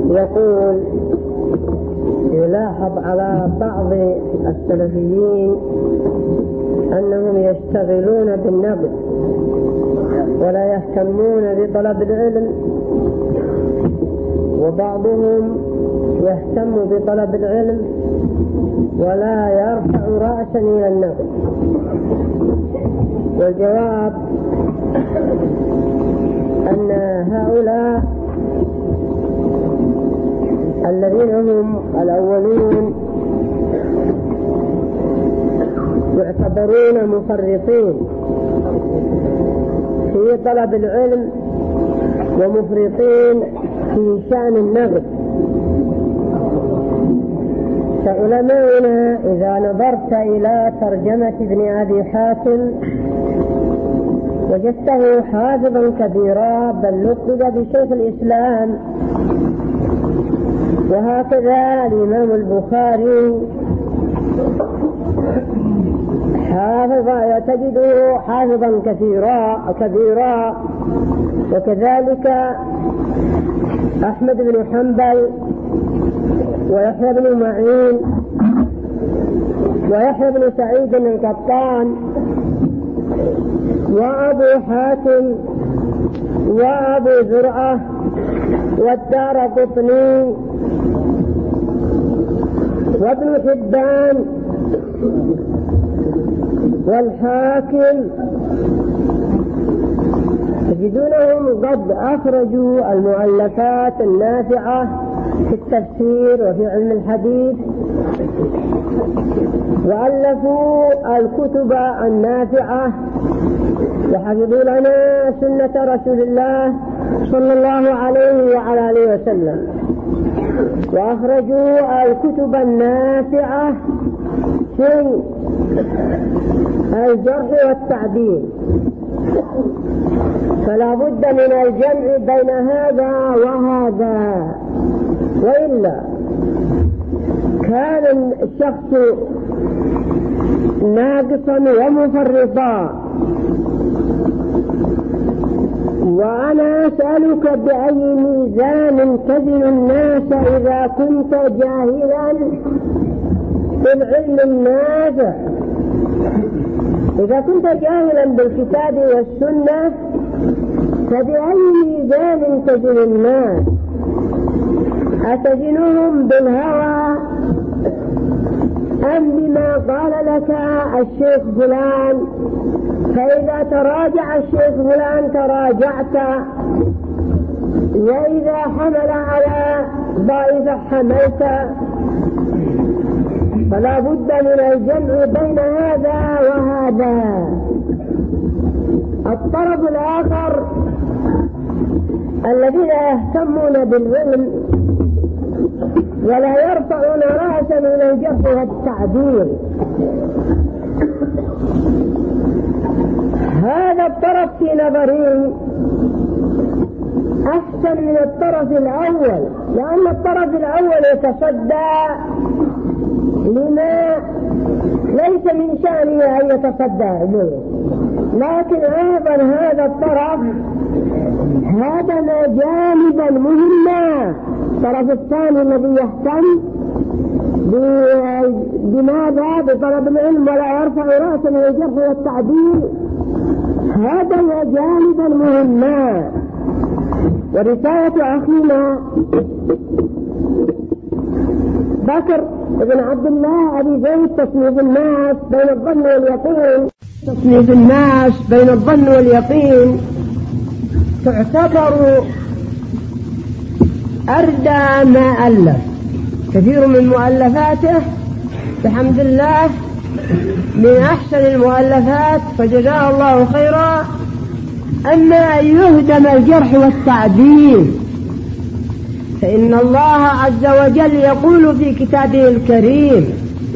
يقول يلاحظ على بعض السلفيين أنهم يشتغلون بالنقد ولا يهتمون بطلب العلم، وبعضهم يهتم بطلب العلم ولا يرفع رأسا إلى النقد. والجواب أن هؤلاء الذين هم الأولون يعتبرون مفرطين في طلب العلم ومفرطين في شأن النقد. فعلماؤنا إذا نظرت إلى ترجمة ابن أبي حاتم وجدته حافظا كبيرا، بل لقب بشيخ الإسلام. وهكذا الإمام البخاري تجده حافظا كبيرا، وكذلك أحمد بن حنبل ويحيى بن معين ويحيى بن سعيد القطان وأبو حاتم وأبو زرعة والدارقطني وابن حبان والحاكم، تجدونهم قد أخرجوا المؤلفات النافعة في التفسير وفي علم الحديث، وألفوا الكتب النافعة، وحفظوا لنا سنة رسول الله صلى الله عليه وعلى آله وسلم، وأخرجوا الكتب النافعة في الجرح والتعديل. فلا بد من الجمع بين هذا وهذا، وإلا كان الشخص ناقصا ومفرطا. وأنا أسألك بأي ميزان تزن الناس إذا كنت جاهلا بالعلم النافع؟ إذا كنت جاهلا بالكتاب والسنة فبأي ميزان تزن الناس؟ أتزنهم بالهوى أم بما قال لك الشيخ فلان؟ فإذا تراجع الشيخ فلان تراجعت، وإذا حمل على ضائفة حملت. فلا بد من الجمع بين هذا وهذا. الطرف الآخر الذين يهتمون بالعلم ولا يرفعون رأسا إلى الجرح والتعديل، هذا الطرف في نظري أحسن من الطرف الأول، لأن الطرف الأول يتصدى لما ليس من شأنه أن يتصدى له، لكن أيضا هذا الطرف هذا جانبا مهما. الطرف الثاني الذي يهتم بماذا؟ بطلب العلم ولا يرفع رأسا من الجرح والتعديل، هذا جانبا مهما. ورسالة أخينا بكر بن عبد الله أبي زيد تصنيف الناس بين الظن واليقين، تصنيف الناس بين الظن واليقين تعتبر أردى ما ألف. كثير من مؤلفاته بحمد الله من أحسن المؤلفات، فجزاه الله خيرا. أما أن يهدم الجرح والتعديل فإن الله عز وجل يقول في كتابه الكريم: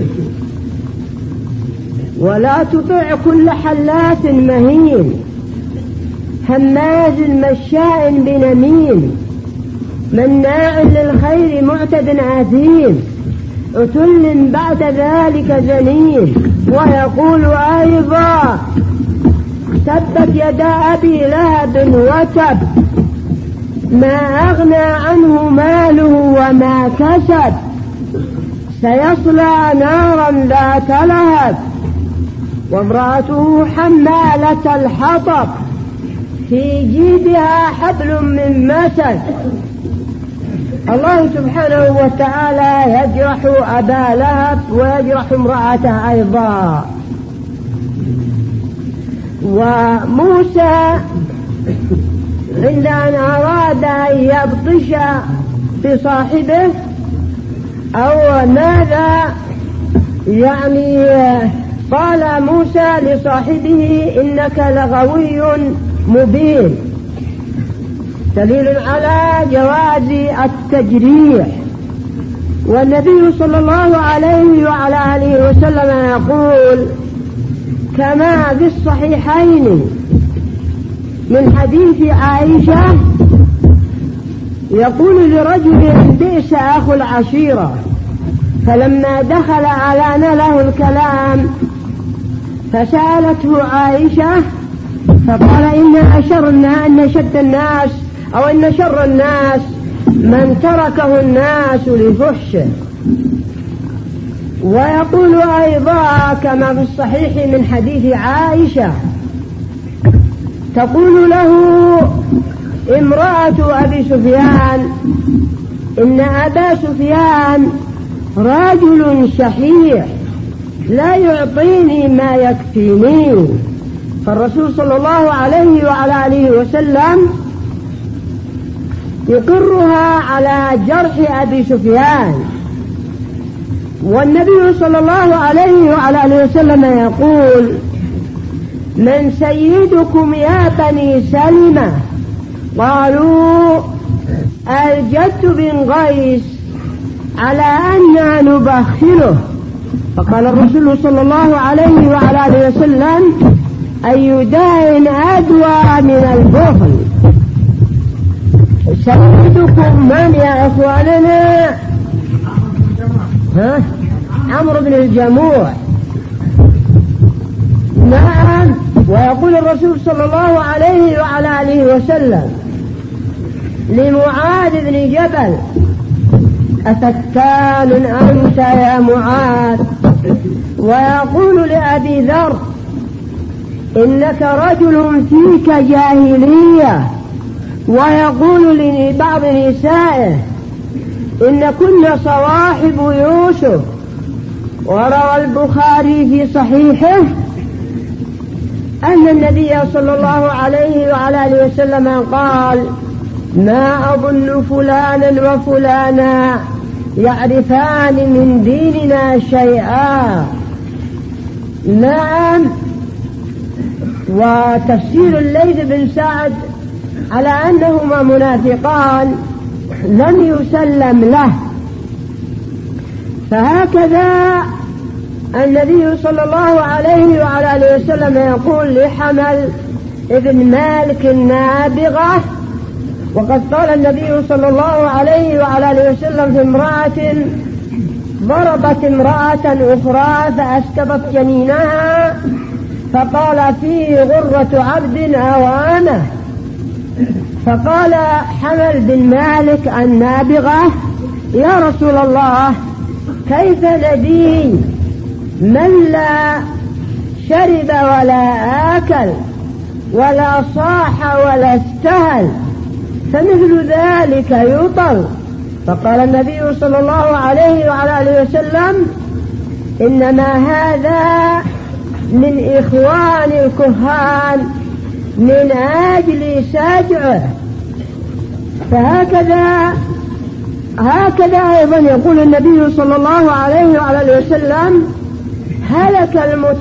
ولا تطع كل حلاف مهين هماز مشاء بنميم مناع للخير معتد عثيم عتل بعد ذلك زنيم. ويقول أيضا: تبت يدا أبي لهب وتب ما أغنى عنه ماله بما كسب سيصلى نارا ذات لهب وامرأته حمالة الحطب في جيدها حبل من مسد. الله سبحانه وتعالى يجرح أبا لهب ويجرح امرأته أيضا. وموسى عند أن أراد أن يبطش بصاحبه أو ماذا يعني قال موسى لصاحبه إنك لغوي مبين، دليل على جواز التجريح. والنبي صلى الله عليه وعلى آله وسلم يقول كما في الصحيحين من حديث عائشة يقول لرجل بئس أخو العشيرة، فلما دخل ألان له الكلام فسألته عائشة فقال إن شر الناس من تركه الناس لفحشه. ويقول أيضا كما في الصحيح من حديث عائشة تقول له امرأة أبي سفيان إن أبا سفيان رجل شحيح لا يعطيني ما يكفيني. فالرسول صلى الله عليه وعلى آله وسلم يقرها على جرح أبي سفيان. والنبي صلى الله عليه وعلى آله وسلم يقول من سيدكم يا بني سلمة؟ قالوا الجد بن قيس على أننا نبخله. فقال الرسول صلى الله عليه وعلى آله وسلم أي داء أدوى من البخل. سيدكم من يا إخواننا؟ عمرو بن الجموع. نعم. ويقول الرسول صلى الله عليه وعلى آله وسلم لمعاذ بن جبل أفتان أنت يا معاذ؟ ويقول لأبي ذر إنك رجل فيك جاهلية. ويقول لبعض نسائه إن كنا صواحب يوسف. وروى البخاري في صحيحه أن النبي صلى الله عليه وعلى آله وسلم قال ما أظن فلانا وفلانا يعرفان من ديننا شيئا. نعم. وتفسير الليث بن سعد على أنهما منافقان لم يسلم له. فهكذا النبي صلى الله عليه وعلى آله وسلم يقول لحمل ابن مالك النابغة. وقد قال النبي صلى الله عليه وعلى آله وسلم في امرأة ضربت امرأة أخرى فأسكبت جنينها فقال فيه غرة عبد أو أمة. فقال حمل بن مالك النابغة يا رسول الله كيف ندين من لا شرب ولا آكل ولا صاح ولا استهل فمثل ذلك يطل. فقال النبي صلى الله عليه وعلى آله وسلم إنما هذا من إخوان الكهان من أجل سجعه. فهكذا أيضا يقول النبي صلى الله عليه وعلى آله وسلم هلك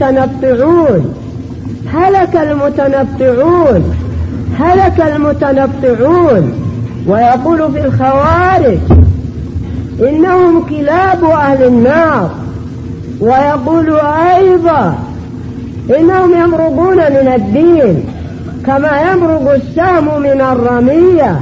المتنطعون. ويقول في الخوارج إنهم كلاب أهل النار. ويقول أيضا إنهم يمرقون من الدين كما يمرق السهم من الرمية.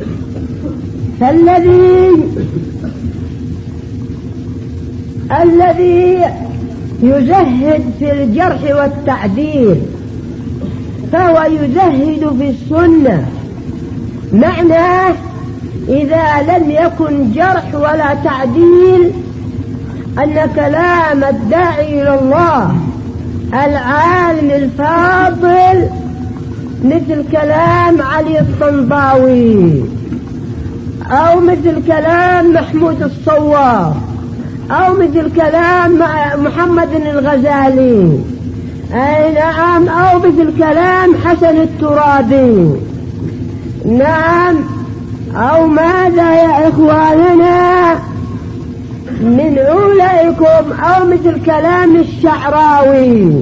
الذي يزهد في الجرح والتعديل فهو يزهد في السنة. معناه إذا لم يكن جرح ولا تعديل أن كلام الداعي إلى الله العالم الفاضل مثل كلام علي الطنطاوي أو مثل كلام محمود الصواب أو مثل كلام محمد الغزالي، أي نعم، أو مثل كلام حسن الترابي، نعم، أو ماذا يا إخواننا من أولئكم، أو مثل كلام الشعراوي،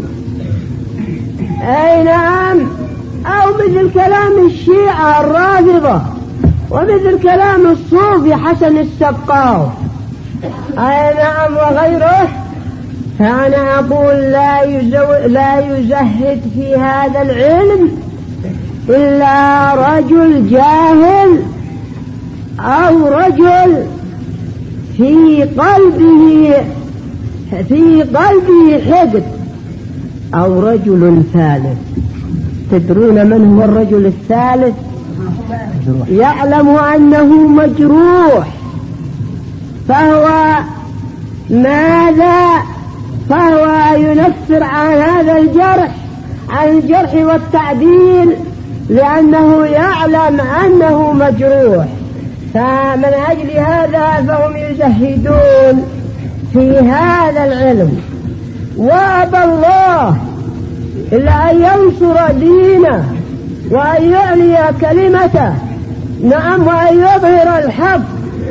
أي نعم، أو مثل كلام الشيعة الرافضة، ومثل كلام الصوفي حسن السقاف، أي نعم، وغيره. فأنا أقول لا يزهد في هذا العلم إلا رجل جاهل أو رجل في قلبه حقد أو رجل ثالث. تدرون من هو الرجل الثالث؟ يعلم أنه مجروح، فهو ينفر عن هذا الجرح، عن الجرح والتعديل، لأنه يعلم أنه مجروح. فمن أجل هذا فهم يزهدون في هذا العلم، وأبى الله إلا أن ينصر دينه وأن يعلي كلمته، نعم، وأن يظهر الحق.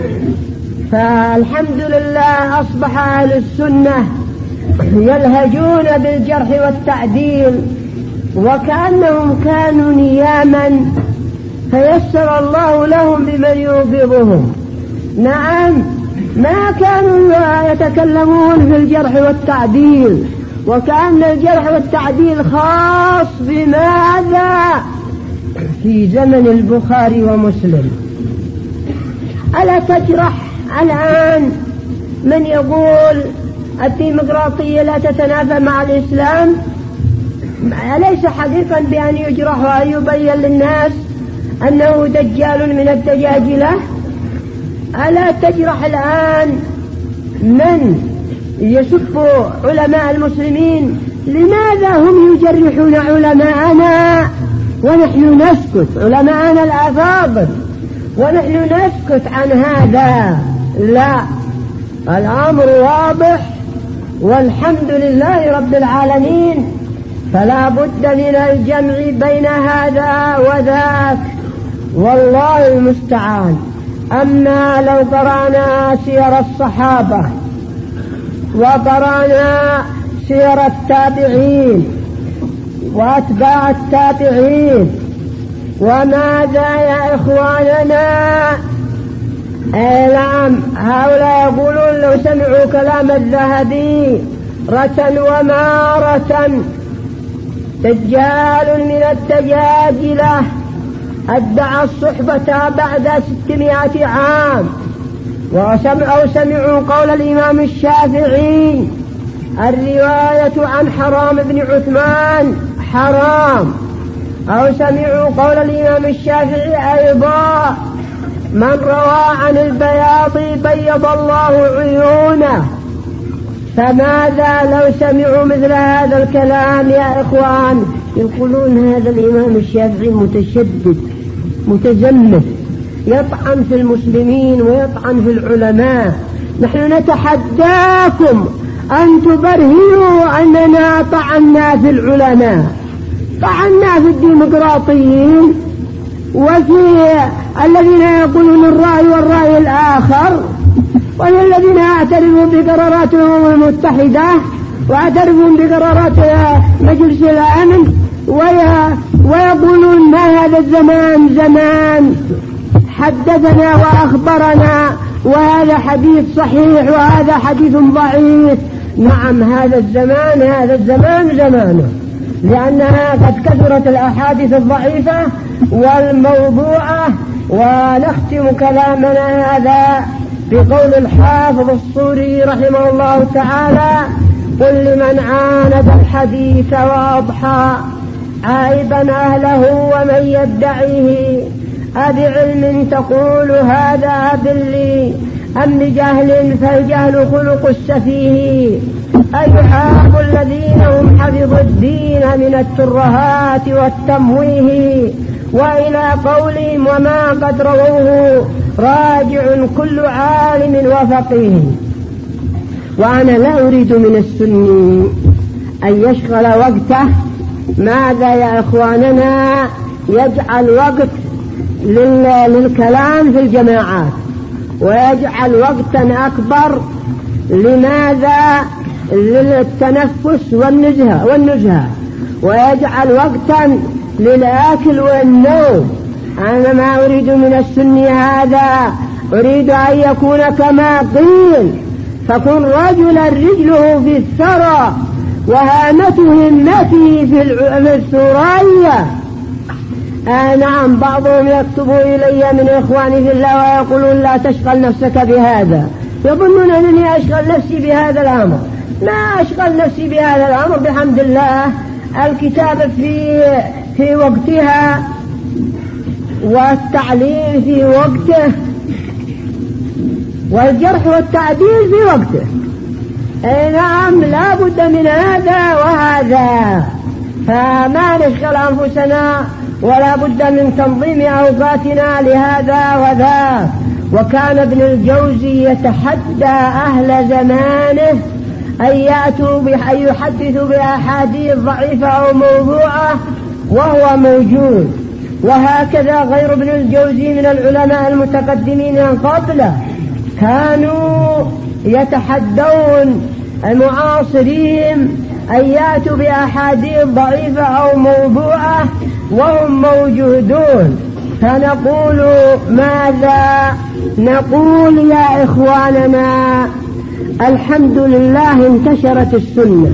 فالحمد لله أصبح أهل السنة يلهجون بالجرح والتعديل وكأنهم كانوا نياما، فيسر الله لهم بمن يوقظهم. نعم، ما كانوا يتكلمون في الجرح والتعديل، وكأن الجرح والتعديل خاص بماذا؟ في زمن البخاري ومسلم. ألا تجرح الآن من يقول الديمقراطية لا تتنافى مع الإسلام؟ أليس حقيقا بأن يجرح وأن يبين للناس أنه دجال من الدجاجلة؟ ألا تجرح الآن من يسب علماء المسلمين؟ لماذا هم يجرحون علماءنا ونحن نسكت، علماءنا الأفاضل، ونحن نسكت عن هذا؟ لا، الأمر واضح والحمد لله رب العالمين. فلا بد من الجمع بين هذا وذاك، والله المستعان. أما لو قرأنا سير الصحابة وقرأنا سير التابعين وأتباع التابعين، وماذا يا إخواننا؟ نعم، هؤلاء يقولون لو سمعوا كلام الذهبي رة ومارة دجال من الدجاجلة ادعى الصحبة بعد 600 عام، أو سمعوا قول الإمام الشافعي الرواية عن حرام بن عثمان حرام، أو سمعوا قول الإمام الشافعي أيضا من روى عن البياض بيض الله عيونه. فماذا لو سمعوا مثل هذا الكلام يا إخوان؟ يقولون هذا الإمام الشافعي متشدد متزمت، يطعن في المسلمين ويطعن في العلماء. نحن نتحداكم أن تبرهنوا أننا طعنا في العلماء، طعنا في الديمقراطيين وفي الذين يقولون الرأي والرأي الآخر، والذين اعترفوا بقرارات الأمم المتحدة واعترفوا بقرارات مجلس الأمن، ويقولون ما هذا الزمان زمان حدثنا وأخبرنا، وهذا حديث صحيح وهذا حديث ضعيف. نعم، هذا الزمان زمانه، لأنها قد كثرت الأحاديث الضعيفة والموضوعة. ونختم كلامنا هذا بقول الحافظ الصوري رحمه الله تعالى: قل لمن عاند الحديث وأضحى عائبا أهله ومن يدعيه أبعلم تقول هذا باللي أم بجهل فالجهل خلق السفيه أيحاب الذين هم حفظوا الدين من الترهات والتمويه وإلى قولهم وما قد رووه راجع كل عالم وفقيه. وأنا لا أريد من السني أن يشغل وقته ماذا يا إخواننا يجعل وقت للكلام في الجماعات ويجعل وقتا أكبر لماذا للتنفس والنزهة ويجعل وقتا للأكل والنوم. أنا ما أريد من السن هذا، أريد أن يكون كما قيل فكن رجلا رجله في الثرى وهامته همته في الثريا. نعم بعضهم يكتب إلي من إخواني في الله ويقولون لا تشغل نفسك بهذا، يظنون أنني أشغل نفسي بهذا الأمر. ما أشغل نفسي بهذا الأمر بحمد الله. الكتابة في وقتها والتعليم في وقته والجرح والتعديل في وقته. نعم لا بد من هذا وهذا، فما نشغل أنفسنا ولا بد من تنظيم أوقاتنا لهذا وذا. وكان ابن الجوزي يتحدى أهل زمانه أن يحدثوا بأحاديث ضعيفة أو موضوعة وهو موجود. وهكذا غير ابن الجوزي من العلماء المتقدمين من قبله كانوا يتحدون المعاصرين أن يأتوا بأحاديث ضعيفة أو موضوعة وهم موجودون. فنقول ماذا نقول يا إخواننا؟ الحمد لله انتشرت السنة.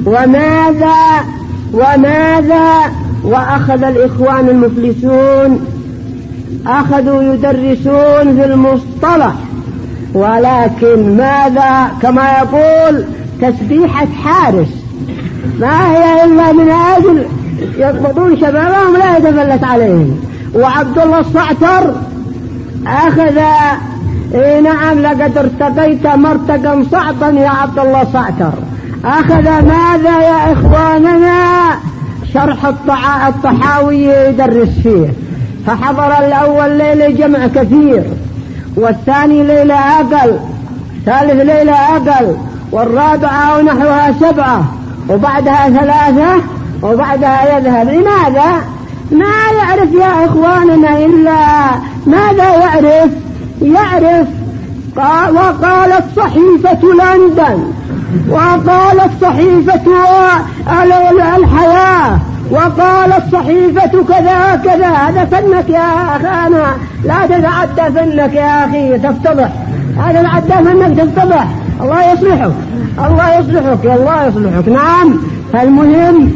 وماذا وأخذ الإخوان المفلسون أخذوا يدرسون في المصطلح، ولكن ماذا كما يقول تسبيحة حارس ما هي إلا من أجل يضبطون شبابهم لا يتفلت عليهم. وعبد الله الصعتر أخذ نعم لقد ارتقيت مرتقا صعبا يا عبد الله الصعتر. أخذ ماذا يا إخواننا؟ شرح الطحاوي يدرس فيه، فحضر الأول ليلة جمع كثير، والثاني ليلة أقل، ثالث ليلة أقل، والرابعة ونحوها 7، وبعدها 3، وبعدها يذهب. لماذا؟ ما يعرف يا إخواننا إلا ماذا يعرف وقالت صحيفة لندن، وقالت صحيفة الحياة، وقالت صحيفة كذا كذا. هذا فنك يا أخانا، لا تتعدى فنك يا أخي تفتضح، هذا العدى فنك تفتضح. الله يصلحك، الله يصلحك، الله يصلحك. نعم. فالمهم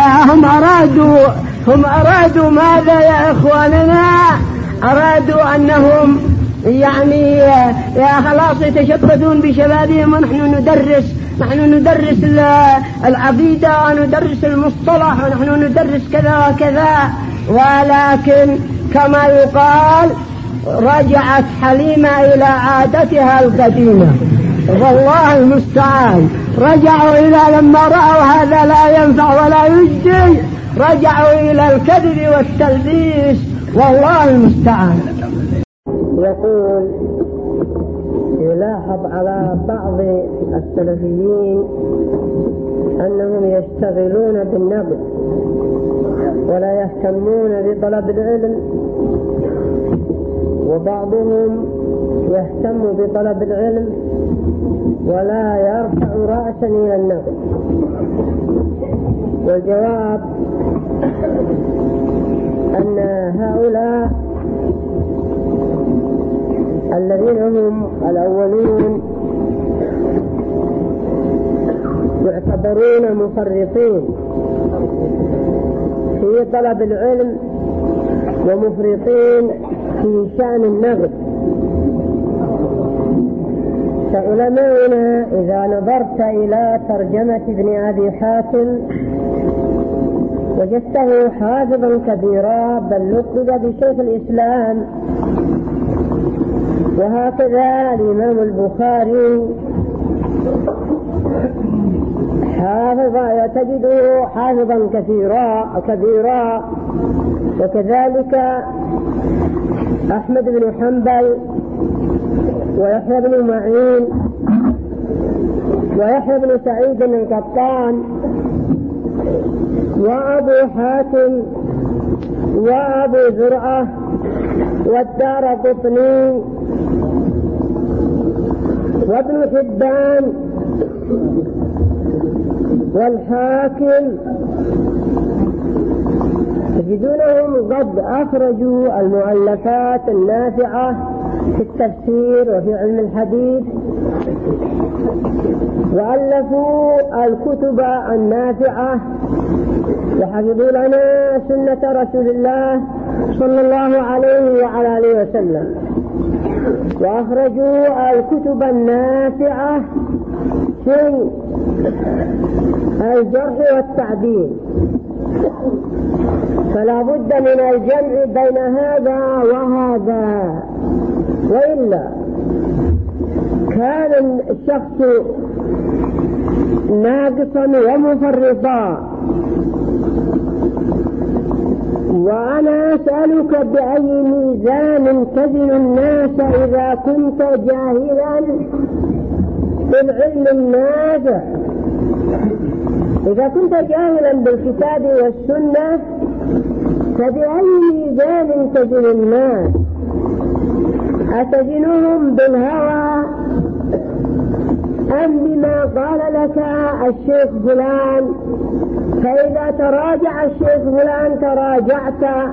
هم أرادوا ماذا يا إخواننا؟ أرادوا أنهم يعني يا خلاص يتشبثون بشبابهم، ونحن ندرس العقيدة وندرس المصطلح ونحن ندرس كذا وكذا. ولكن كما يقال رجعت حليمة إلى عادتها القديمة، والله المستعان. رجعوا إلى لما رأوا هذا لا ينفع ولا يجدي، رجعوا إلى الكذب والتلبيس، والله المستعان. يقول يلاحظ على بعض السلفيين أنهم يشتغلون بالنقد ولا يهتمون بطلب العلم، وبعضهم يهتم بطلب العلم ولا يرفع رأسا إلى النقد. والجواب أن هؤلاء الذين هم الأولون يعتبرون مفرطين في طلب العلم ومفرطين في شأن النقد. فعلماؤنا إذا نظرت إلى ترجمة ابن أبي حاتم وجدته حافظا كبيرا بل لقب بشيخ الإسلام. وهكذا الإمام البخاري تجده حافظا كبيرا. وكذلك أحمد بن حنبل ويحيى بن معين ويحيى بن سعيد القطان وأبو حاتم وأبو زرعة والدارقطني وابن حبان والحاكم تجدونهم قد أخرجوا المؤلفات النافعة في التفسير وفي علم الحديث، وألفوا الكتب النافعة وحفظوا لنا سنة رسول الله صلى الله عليه وعلى آله وسلم، وأخرجوا الكتب النافعة في الجرح والتعديل. فلا بد من الجمع بين هذا وهذا، وإلا كان الشخص ناقصا ومفرطا. وأنا أسألك بأي ميزان تزن الناس إذا كنت جاهلا بالعلم النافع؟ إذا كنت جاهلا بالكتاب والسنة فبأي ميزان تزن الناس؟ أتزنهم بالهوى أم بما قال لك الشيخ فلان؟ فإذا تراجع الشيخ فلان تراجعت،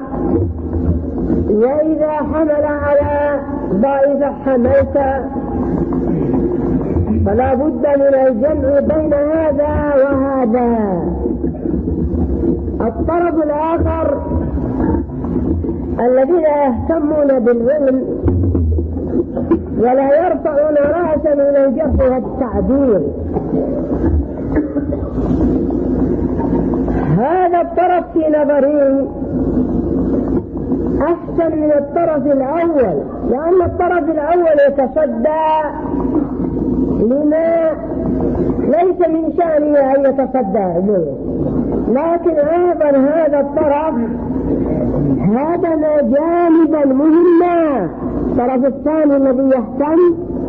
وإذا حمل على ضائفة حملت. فلا بد من الجمع بين هذا وهذا. الطرف الآخر الذين يهتمون بالعلم ولا يرفعون رأسا من الجرح والتعديل، هذا الطرف في نظري أحسن من الطرف الأول، لأن الطرف الأول يتصدى لما ليس من شأنه أن يتصدى له، لكن أيضا هذا الطرف هذا جانبا مهما. الطرف الثاني الذي يهتم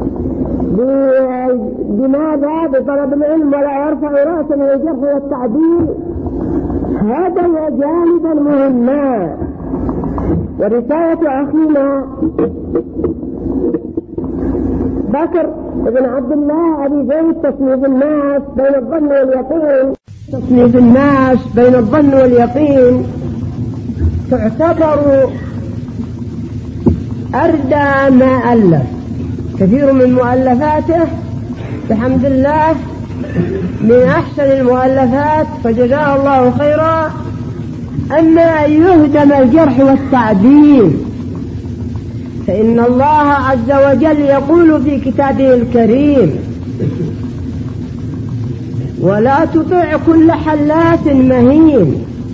بماذا؟ بطلب العلم ولا يرفع رأسا من الجرح والتعديل، هذا جانبا مهما. ورسالة أخينا بكر بن عبد الله أبي زيد تصنيف الناس بين الظن واليقين، تصنيف الناس بين الظن واليقين تعتبر أردى ما ألف. كثير من مؤلفاته بحمد الله من أحسن المؤلفات، فجزاه الله خيرا. أما أن يهدم الجرح والتعديل فإن الله عز وجل يقول في كتابه الكريم: ولا تطع كل حلاف مهين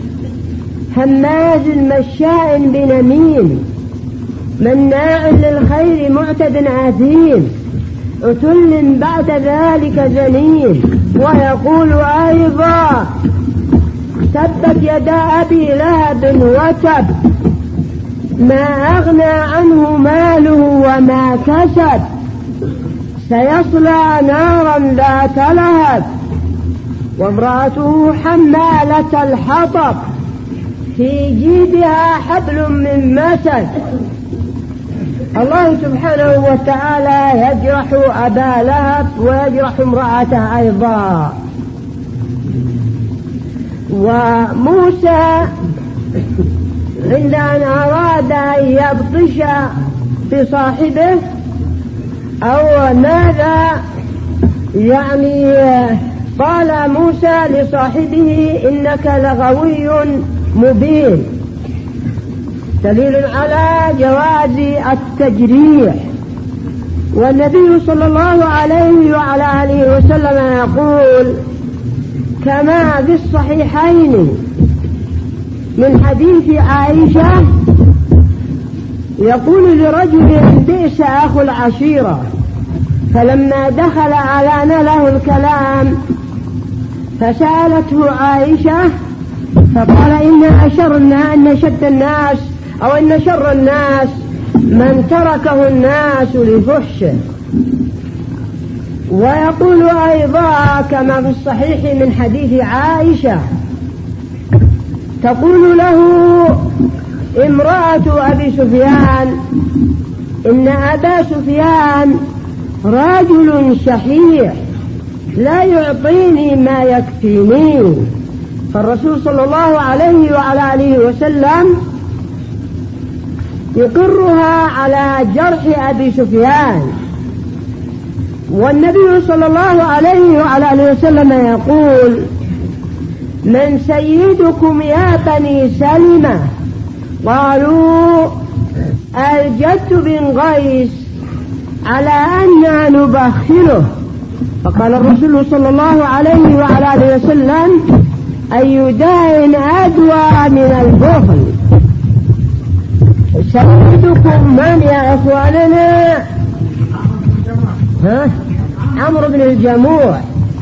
هماز مشاء بنميم مناع للخير معتد آثيم عتل بعد ذلك زنيم. ويقول أيضا: تبت يدا أبي لهب وتب ما أغنى عنه ماله وما كسب سيصلى نارا ذات لهب وامرأته حمالة الحطب في جيبها حبل من مسد. الله سبحانه وتعالى يجرح أبا لهب ويجرح امرأته أيضا. وموسى عند أن أراد أن يبطش بصاحبه أو ماذا يعني قال موسى لصاحبه: إنك لغوي مبين، دليل على جواز التجريح. والنبي صلى الله عليه وعلى آله وسلم يقول كما في الصحيحين من حديث عائشة يقول لرجل بئس أخو العشيرة، فلما دخل أعلن له الكلام فسألته عائشة فقال إن شر الناس من تركه الناس لفحشه. ويقول أيضا كما في الصحيح من حديث عائشة تقول له امرأة أبي سفيان إن أبا سفيان رجل شحيح لا يعطيني ما يكفيني. فالرسول صلى الله عليه وعلى آله وسلم يقرها على جرح أبي سفيان، والنبي صلى الله عليه وعلى آله وسلم يقول من سيدكم يا بني سلمة؟ قالوا الجد بن قيس على أننا نبخله. فقال الرسول صلى الله عليه وعلى آله وسلم أي داء أدوى من البخل. سيدكم من يا إخواننا؟ عمرو بن الجموع.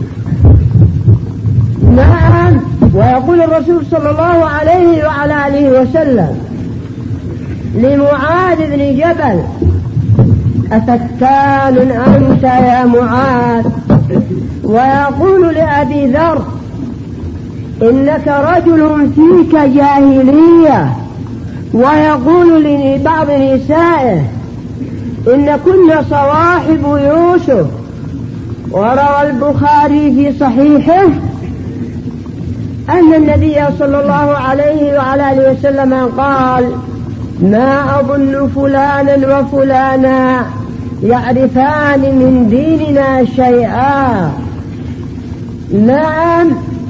نعم. ويقول الرسول صلى الله عليه وعلى آله وسلم لمعاذ بن جبل أفتان أنت يا معاذ؟ ويقول لأبي ذر إنك رجل فيك جاهلية. ويقول لبعض نسائه إن كنا صواحب يوسف. وروى البخاري في صحيحه أن النبي صلى الله عليه وعلى آله وسلم قال ما أظن فلانا وفلانا يعرفان من ديننا شيئا. نعم.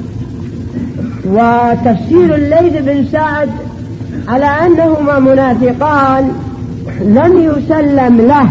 وتفسير الليث بن سعد على أنهما منافقان لم يسلم له.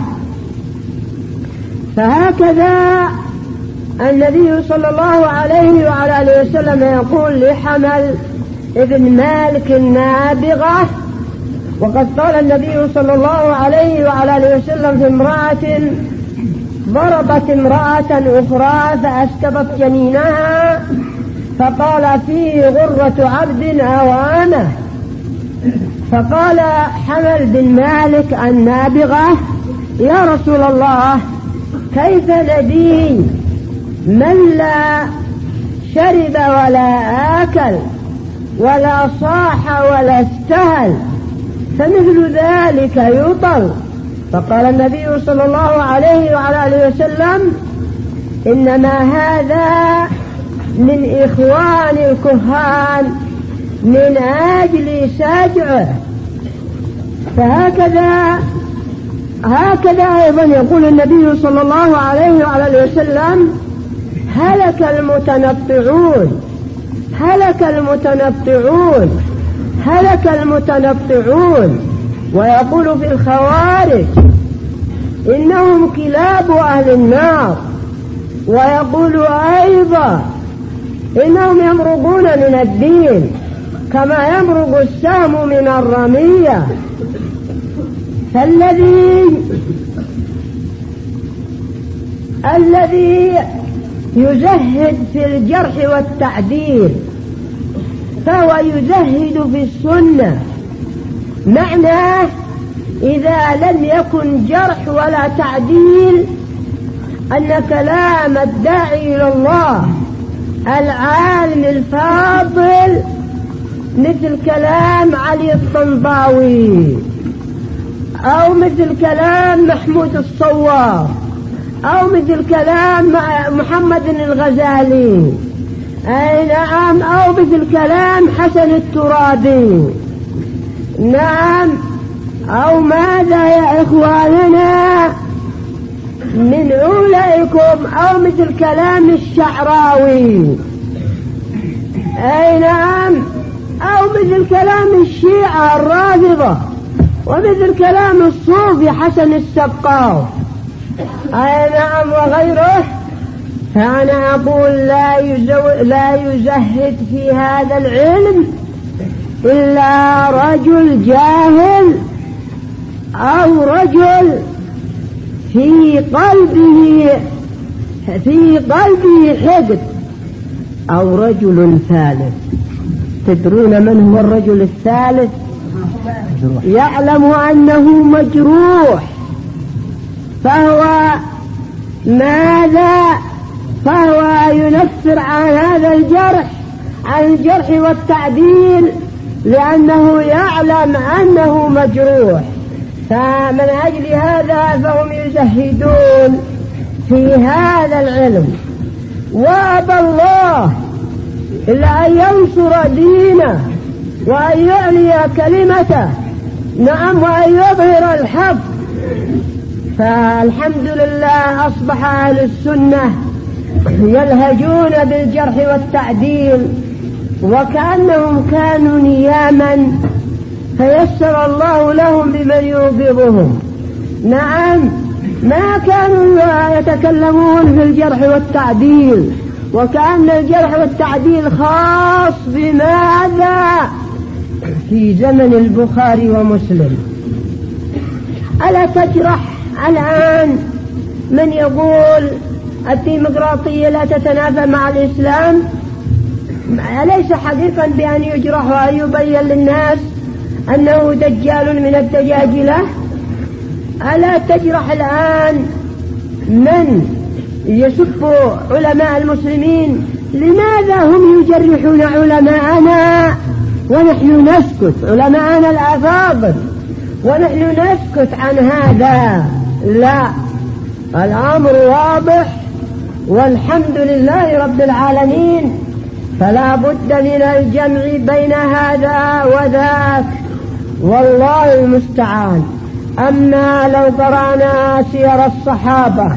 فهكذا النبي صلى الله عليه وعلى آله وسلم يقول لحمل ابن مالك النابغة. وقد قال النبي صلى الله عليه وعلى آله وسلم في امرأة ضربت امرأة أخرى فأسكبت جنينها فقال فيه غرة عبد أو أمة. فقال حمل بن مالك النابغة يا رسول الله كيف ندين من لا شرب ولا آكل ولا صاح ولا استهل فمثل ذلك يطل. فقال النبي صلى الله عليه وعلى آله وسلم إنما هذا من إخوان الكهان من أجل سجعه. فهكذا أيضا يقول النبي صلى الله عليه وعلى آله وسلم هلك المتنطعون. ويقول في الخوارج إنهم كلاب أهل النار. ويقول أيضا إنهم يمرقون من الدين كما يمرق السهم من الرمية. الذي يزهد في الجرح والتعديل فهو يزهد في السنة. معناه إذا لم يكن جرح ولا تعديل أن كلام الداعي إلى الله العالم الفاضل مثل كلام علي الطنطاوي أو مثل كلام محمود الصواب أو مثل كلام محمد الغزالي أي نعم أو مثل كلام حسن الترابي. نعم. أو ماذا يا إخواننا من أولئكم أو مثل كلام الشعراوي أي نعم أو مثل كلام الشيعة الرافضة ومثل كلام الصوفي حسن السقاف أي نعم وغيره. فأنا أقول لا يزهد في هذا العلم إلا رجل جاهل أو رجل في قلبه حقد أو رجل ثالث. تدرون من هو الرجل الثالث؟ يعلم أنه مجروح، فهو ينفر عن هذا الجرح، عن الجرح والتعديل، لأنه يعلم أنه مجروح. فمن أجل هذا فهم يزهدون في هذا العلم، وأبى الله إلا أن ينصر دينه وأن يعلي كلمته، نعم، وأن يظهر الحق. فالحمد لله أصبح أهل السنة يلهجون بالجرح والتعديل وكأنهم كانوا نياما، فيسر الله لهم بمن يوقظهم. نعم، ما كانوا يتكلمون في الجرح والتعديل، وكأن الجرح والتعديل خاص بماذا؟ في زمن البخاري ومسلم. ألا تجرح الآن من يقول الديمقراطية لا تتنافى مع الإسلام؟ أليس حقيقا بأن يجرح وأن يبين للناس أنه دجال من الدجاجلة؟ ألا تجرح الآن من يسب علماء المسلمين؟ لماذا هم يجرحون علماءنا ونحن نسكت، علماءنا الأفاضل، ونحن نسكت عن هذا؟ لا، الأمر واضح والحمد لله رب العالمين. فلا بد من الجمع بين هذا وذاك، والله المستعان. أما لو قرأنا سير الصحابة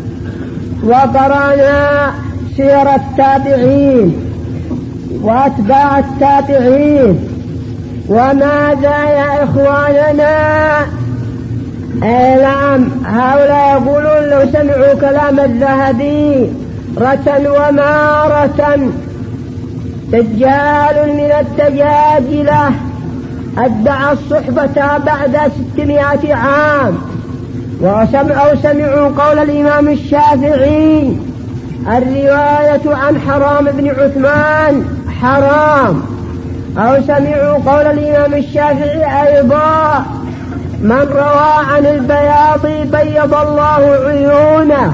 وقرأنا سير التابعين وأتباع التابعين، وماذا يا إخواننا؟ نعم، هؤلاء يقولون لو سمعوا كلام الذهبي رة ومارة دجال من الدجاجلة ادعى الصحبة بعد 600 عام، أو سمعوا قول الإمام الشافعي الرواية عن حرام بن عثمان حرام، أو سمعوا قول الإمام الشافعي أيضا من روى عن البياض بيض الله عيونه.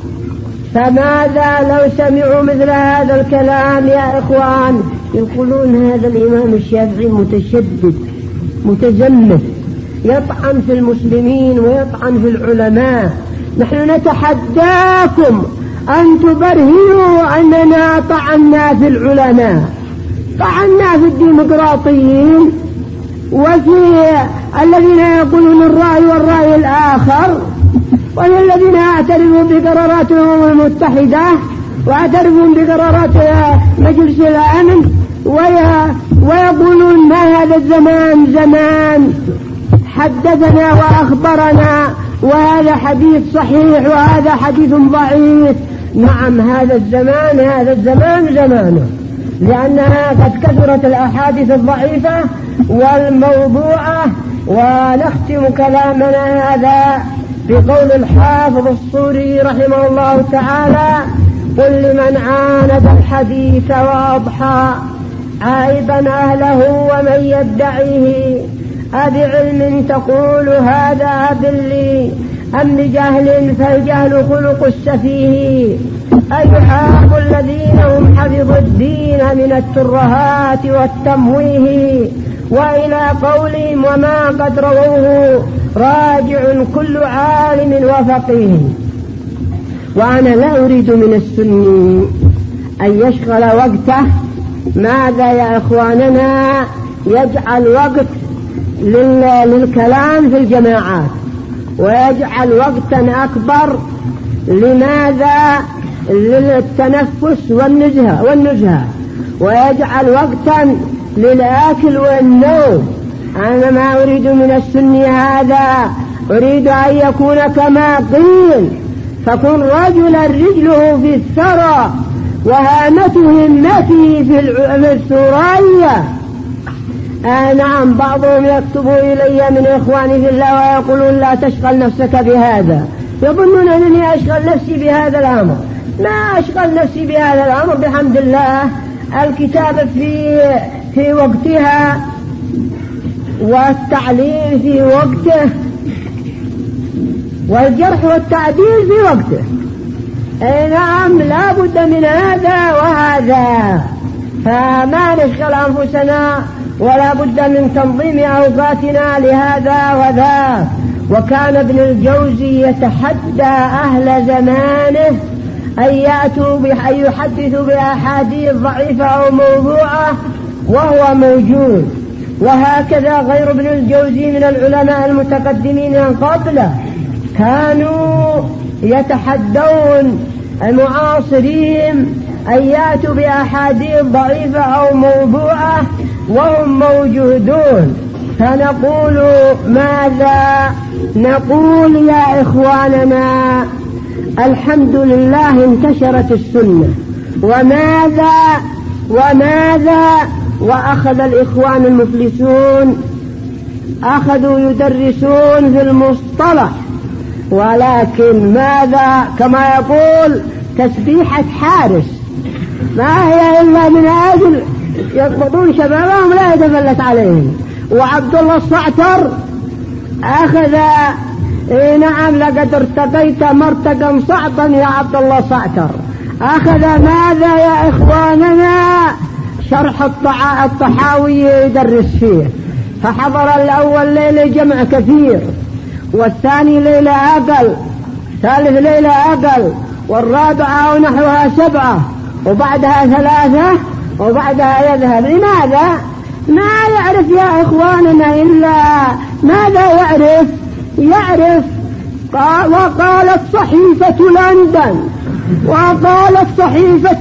فماذا لو سمعوا مثل هذا الكلام يا إخوان؟ يقولون هذا الإمام الشافعي متشدد متزمت، يطعن في المسلمين ويطعن في العلماء. نحن نتحداكم أن تبرهنوا أننا طعنا في العلماء، طعنا في الديمقراطيين وفي الذين يقولون الرأي والرأي الآخر، والذين اعترفوا بقرارات الأمم المتحدة واعترفوا بقرارات مجلس الأمن، ويقولون ما هذا الزمان زمان حدثنا وأخبرنا، وهذا حديث صحيح وهذا حديث ضعيف. نعم، هذا الزمان زمانه، لأنها قد كثرت الأحاديث الضعيفة والموضوعة. ونختم كلامنا هذا بقول الحافظ الصوري رحمه الله تعالى: قل لمن عاند الحديث وأضحى عائبا أهله ومن يدعيه، أبعلم تقول هذا باللي أم بجهل؟ فالجهل خلق السفيه. أيحاب الذين هم حفظوا الدين من الترهات والتمويه، وإلى قولهم وما قد رووه راجع كل عالم وفقيه. وأنا لا أريد من السني أن يشغل وقته ماذا يا إخواننا؟ يجعل وقت للكلام في الجماعات، ويجعل وقتا أكبر لماذا؟ للتنفس والنزهة، ويجعل وقتا للأكل والنوم. أنا ما أريد من السن هذا، أريد أن يكون كما قيل: فكن رجلا رجله في الثرى وهامته همتي في الثريا. نعم بعضهم يكتب إلي من إخواني في الله ويقولون لا تشغل نفسك بهذا، يظنون أنني أشغل نفسي بهذا الأمر. لا أشغل نفسي بهذا الأمر بحمد الله. الكتابة في وقتها والتعليم في وقته والجرح والتعديل في وقته. نعم لا بد من هذا وهذا، فما نشغل أنفسنا ولا بد من تنظيم أوقاتنا لهذا وذا. وكان ابن الجوزي يتحدى أهل زمانه أن يحدثوا بأحاديث ضعيفة أو موضوعة وهو موجود. وهكذا غير ابن الجوزي من العلماء المتقدمين من قبله كانوا يتحدون المعاصرين أن يأتوا بأحاديث ضعيفة أو موضوعة وهم موجودون. فنقول ماذا؟ نقول يا إخواننا الحمد لله انتشرت السنة. وماذا وأخذ الإخوان المفلسون أخذوا يدرسون في المصطلح، ولكن ماذا؟ كما يقول تسبيحة حارس ما هي إلا من أجل يقبضون شبابهم لا يتفلت عليهم. وعبد الله الصعتر أخذ نعم لقد ارتقيت مرتقا صعبا يا عبد الله الصعتر. أخذ ماذا يا إخواننا؟ شرح الطحاوي يدرس فيه، فحضر الأول ليلة جمع كثير، والثاني ليلة أقل، ثالث ليلة أقل، والرابعة ونحوها 7، وبعدها 3، وبعدها يذهب. لماذا؟ ما يعرف يا إخواننا إلا ماذا يعرف وقالت صحيفة لندن، وقالت صحيفة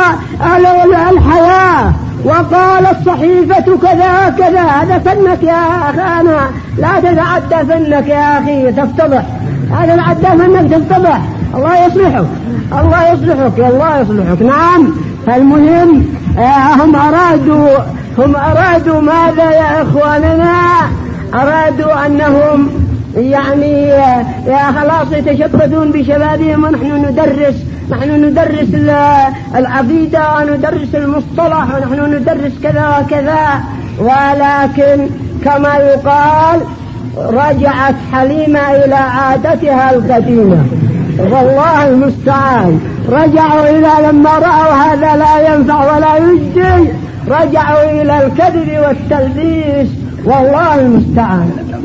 الحياة، وقالت صحيفة كذا كذا. هذا فنك يا أخانا، لا تتعدى فنك يا أخي تفتضح، هذا تتعدى فنك تفتضح. الله يصلحك، الله يصلحك، الله يصلحك. نعم. فالمهم هم أرادوا ماذا يا إخواننا؟ أرادوا أنهم يعني يا خلاص يتشبثون بشبابهم، ونحن ندرس العقيدة وندرس المصطلح ونحن ندرس كذا وكذا. ولكن كما يقال رجعت حليمة إلى عادتها القديمة، والله المستعان. رجعوا إلى لما رأوا هذا لا ينفع ولا يجدي، رجعوا إلى الكذب والتلبيس، والله المستعان.